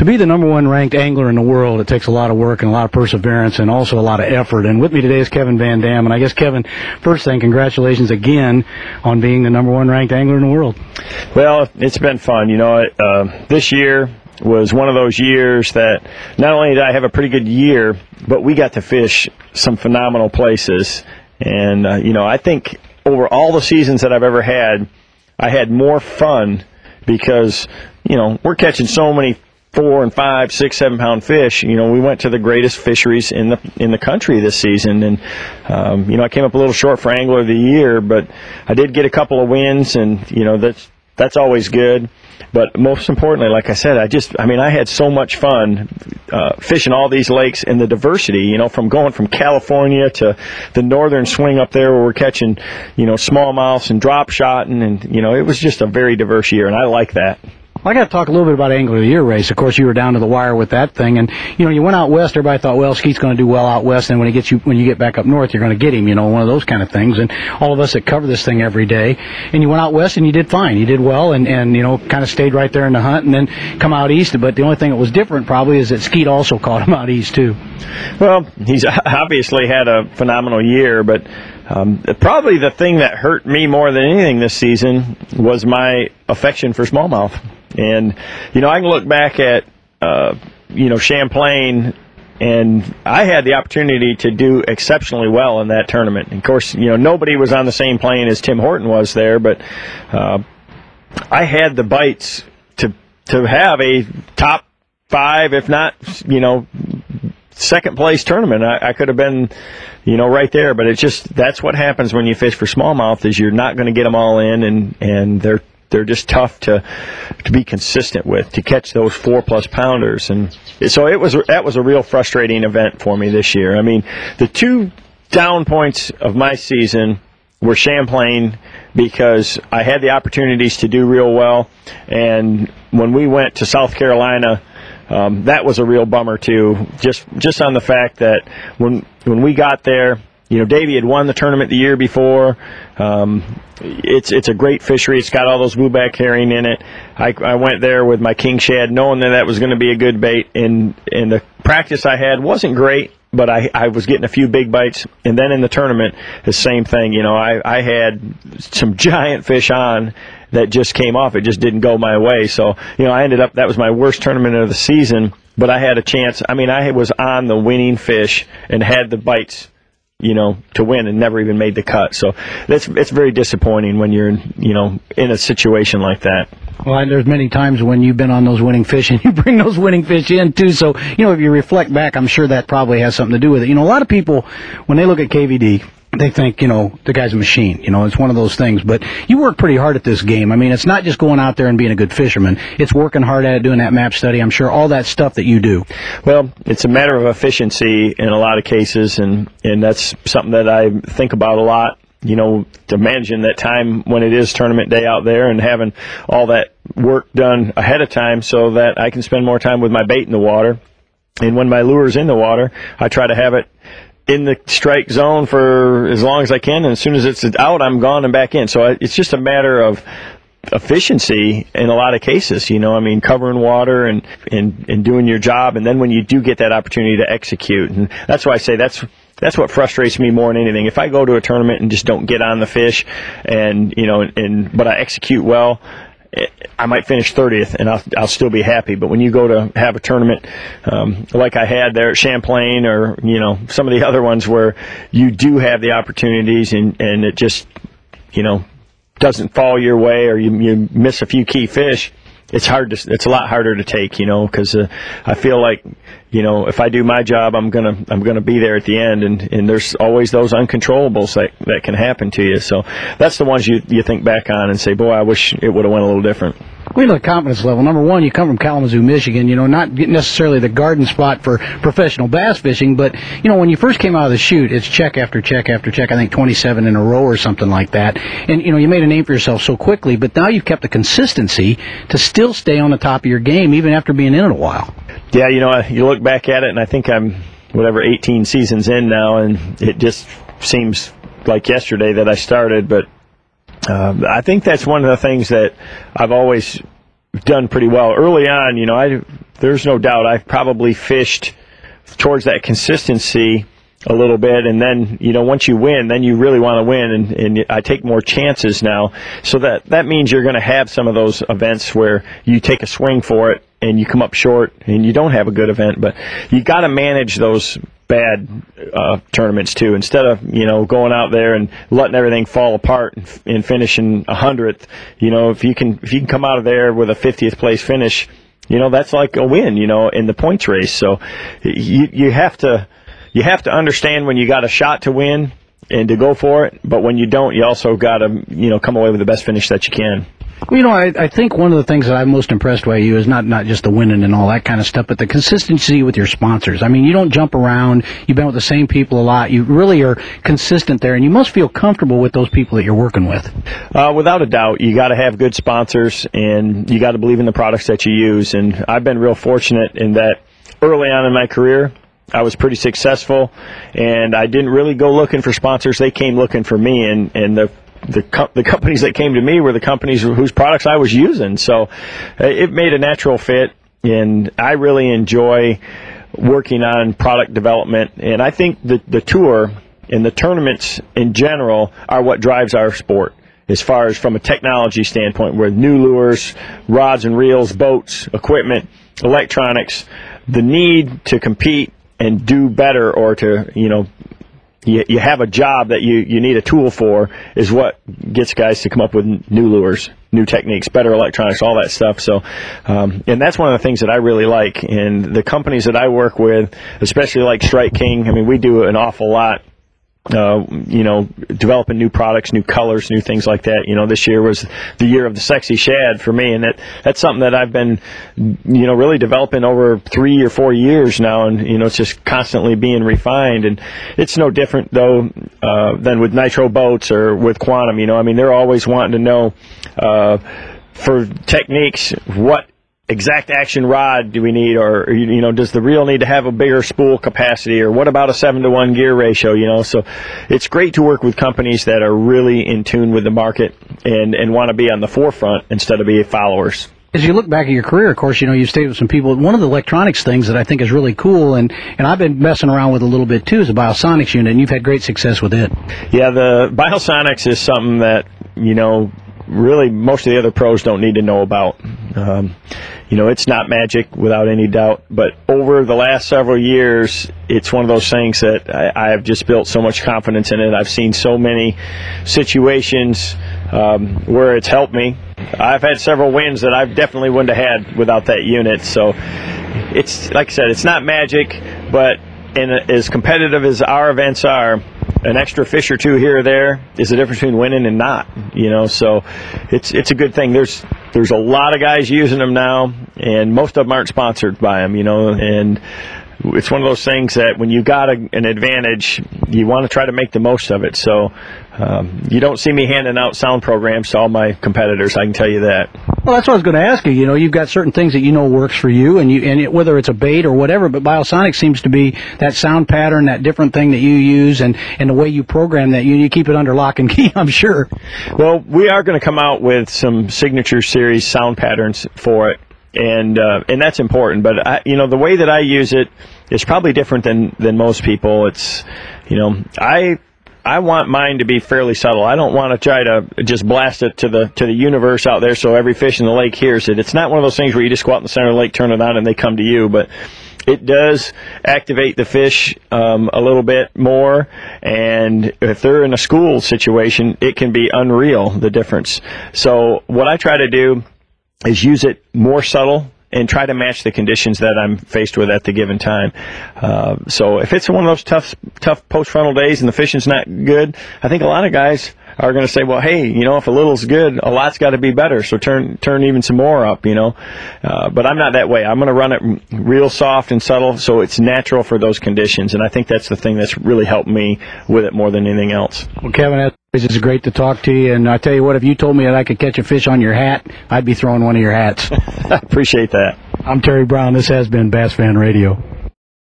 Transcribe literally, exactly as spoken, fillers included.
To be the number one ranked angler in the world, it takes a lot of work and a lot of perseverance and also a lot of effort. And with me today is Kevin Van Dam. And I guess, Kevin, first thing, congratulations again on being the number one ranked angler in the world. Well, it's been fun. You know, uh, this year was one of those years that not only did I have a pretty good year, but we got to fish some phenomenal places. And, uh, you know, I think over all the seasons that I've ever had, I had more fun because, you know, we're catching so many four and five, six, seven pound fish. You know, we went to the greatest fisheries in the in the country this season, and um, you know, I came up a little short for Angler of the Year, but I did get a couple of wins, and you know, that's that's always good. But most importantly, like I said, I just, I mean, I had so much fun uh, fishing all these lakes and the diversity, you know, from going from California to the northern swing up there where we're catching, you know, smallmouths and drop shotting, and you know, it was just a very diverse year, and I like that. Well, I got to talk a little bit about Angler of the Year race. Of course, you were down to the wire with that thing, and you know, you went out west. Everybody thought, well, Skeet's going to do well out west, and when he gets you, when you get back up north, you're going to get him. You know, one of those kind of things. And all of us that cover this thing every day, and you went out west and you did fine. You did well, and and you know, kind of stayed right there in the hunt, and then come out east. But the only thing that was different probably is that Skeet also caught him out east too. Well, he's obviously had a phenomenal year, but um, probably the thing that hurt me more than anything this season was my affection for smallmouth. And, you know, I can look back at, uh, you know, Champlain, and I had the opportunity to do exceptionally well in that tournament. And of course, you know, nobody was on the same plane as Tim Horton was there, but uh, I had the bites to to have a top five, if not, you know, second place tournament. I, I could have been, you know, right there, but it's just, that's what happens when you fish for smallmouth, is you're not going to get them all in, and, and they're They're just tough to to be consistent with, to catch those four plus pounders, and so it was that was a real frustrating event for me this year. I mean, the two down points of my season were Champlain, because I had the opportunities to do real well, and when we went to South Carolina, um, that was a real bummer too. Just just on the fact that when when we got there, you know, Davey had won the tournament the year before. Um, it's it's a great fishery. It's got all those blueback herring in it. I, I went there with my king shad, knowing that that was going to be a good bait. And, and the practice I had wasn't great, but I, I was getting a few big bites. And then in the tournament, the same thing. You know, I, I had some giant fish on that just came off. It just didn't go my way. So, you know, I ended up, that was my worst tournament of the season. But I had a chance. I mean, I was on the winning fish and had the bites, you know, to win, and never even made the cut. So that's it's very disappointing when you're, you know, in a situation like that. Well, there's many times when you've been on those winning fish, and you bring those winning fish in too. So, you know, if you reflect back, I'm sure that probably has something to do with it. You know, a lot of people, when they look at K V D, they think, you know, the guy's a machine. You know, it's one of those things. But you work pretty hard at this game. I mean, it's not just going out there and being a good fisherman. It's working hard at it, doing that map study. I'm sure all that stuff that you do. Well, it's a matter of efficiency in a lot of cases, and, and that's something that I think about a lot. You know, to managing that time when it is tournament day out there, and having all that work done ahead of time so that I can spend more time with my bait in the water. And when my lure's in the water, I try to have it in the strike zone for as long as I can, and as soon as it's out, I'm gone and back in. So it's just a matter of efficiency in a lot of cases, you know, I mean, covering water and, and, and doing your job, and then when you do get that opportunity to execute. And that's why I say that's that's what frustrates me more than anything. If I go to a tournament and just don't get on the fish, and, you know, and but I execute well, I might finish thirtieth, and I'll, I'll still be happy. But when you go to have a tournament um, like I had there at Champlain, or, you know, some of the other ones where you do have the opportunities, and, and it just, you know, doesn't fall your way, or you, you miss a few key fish, it's hard to, it's a lot harder to take, you know, because uh, I feel like, you know, if I do my job, I'm gonna I'm gonna be there at the end, and, and there's always those uncontrollables that, that can happen to you. So that's the ones you you think back on and say, boy, I wish it would have went a little different. We look at confidence level. Number one, you come from Kalamazoo, Michigan, you know, not necessarily the garden spot for professional bass fishing, but, you know, when you first came out of the chute, it's check after check after check, I think twenty-seven in a row or something like that. And, you know, you made a name for yourself so quickly, but now you've kept the consistency to still stay on the top of your game, even after being in it a while. Yeah, you know, you look back at it, and I think I'm, whatever, eighteen seasons in now, and it just seems like yesterday that I started, but Um, I think that's one of the things that I've always done pretty well. Early on, you know, I there's no doubt I've probably fished towards that consistency a little bit, and then, you know, once you win, then you really want to win, and, and I take more chances now. So that, that means you're going to have some of those events where you take a swing for it, and you come up short, and you don't have a good event. But you got to manage those bad uh, tournaments, too. Instead of, you know, going out there and letting everything fall apart and, and finishing a hundredth, you know, if you can if you can come out of there with a fiftieth place finish, you know, that's like a win, you know, in the points race. So you you have to... You have to understand when you got a shot to win and to go for it, but when you don't, you also got to, you know, come away with the best finish that you can. Well, you know, I, I think one of the things that I'm most impressed by you is not, not just the winning and all that kind of stuff, but the consistency with your sponsors. I mean, you don't jump around. You've been with the same people a lot. You really are consistent there, and you must feel comfortable with those people that you're working with. Uh, without a doubt, you got to have good sponsors, and you got to believe in the products that you use. And I've been real fortunate in that early on in my career, I was pretty successful, and I didn't really go looking for sponsors. They came looking for me, and, and the the, co- the companies that came to me were the companies whose products I was using. So it made a natural fit, and I really enjoy working on product development. And I think the, the tour and the tournaments in general are what drives our sport, as far as from a technology standpoint, where new lures, rods and reels, boats, equipment, electronics, the need to compete and do better, or to, you know, you, you have a job that you, you need a tool for, is what gets guys to come up with new lures, new techniques, better electronics, all that stuff. So, um, and that's one of the things that I really like. And the companies that I work with, especially like Strike King, I mean, we do an awful lot. Uh, you know, developing new products, new colors, new things like that. You know, this year was the year of the sexy shad for me, and that that's something that I've been, you know, really developing over three or four years now, and, you know, it's just constantly being refined. And it's no different, though, uh, than with Nitro Boats or with Quantum. You know, I mean, they're always wanting to know, uh, for techniques, what exact action rod do we need, or, you know, does the reel need to have a bigger spool capacity, or what about a seven to one gear ratio, you know? So it's great to work with companies that are really in tune with the market and, and want to be on the forefront instead of be followers. As you look back at your career, of course, you know, you've stayed with some people. One of the electronics things that I think is really cool, and, and I've been messing around with a little bit too, is the Biosonics unit, and you've had great success with it. Yeah, the Biosonics is something that, you know, really most of the other pros don't need to know about. Um, you know, it's not magic without any doubt, but over the last several years, it's one of those things that I, I have just built so much confidence in it. I've seen so many situations um, where it's helped me. I've had several wins that I definitely wouldn't have had without that unit. So it's, like I said, it's not magic, but in a, as competitive as our events are, an extra fish or two here or there is the difference between winning and not, you know. So it's it's a good thing. There's there's a lot of guys using them now, and most of them aren't sponsored by them, you know. And it's one of those things that when you got a, an advantage, you want to try to make the most of it. So um, you don't see me handing out sound programs to all my competitors, I can tell you that. Well, that's what I was going to ask you. You know, you've got certain things that you know works for you, and you and it, whether it's a bait or whatever, but Biosonic seems to be that sound pattern, that different thing that you use, and, and the way you program that. You, you keep it under lock and key, I'm sure. Well, we are going to come out with some signature series sound patterns for it. And uh, and that's important, but I, you know, the way that I use it is probably different than, than most people. It's, you know, I I want mine to be fairly subtle. I don't want to try to just blast it to the to the universe out there so every fish in the lake hears it. It's not one of those things where you just go out in the center of the lake, turn it on, and they come to you. But it does activate the fish um, a little bit more, and if they're in a school situation, it can be unreal, the difference. So what I try to do is use it more subtle and try to match the conditions that I'm faced with at the given time. Uh, so if it's one of those tough, tough post-frontal days and the fishing's not good, I think a lot of guys are going to say, well, hey, you know, if a little's good, a lot's got to be better, so turn turn even some more up, you know. Uh, but I'm not that way. I'm going to run it real soft and subtle so it's natural for those conditions, and I think that's the thing that's really helped me with it more than anything else. Well, Kevin, it's great to talk to you, and I tell you what, if you told me that I could catch a fish on your hat, I'd be throwing one of your hats. I appreciate that. I'm Terry Brown. This has been Bass Fan Radio.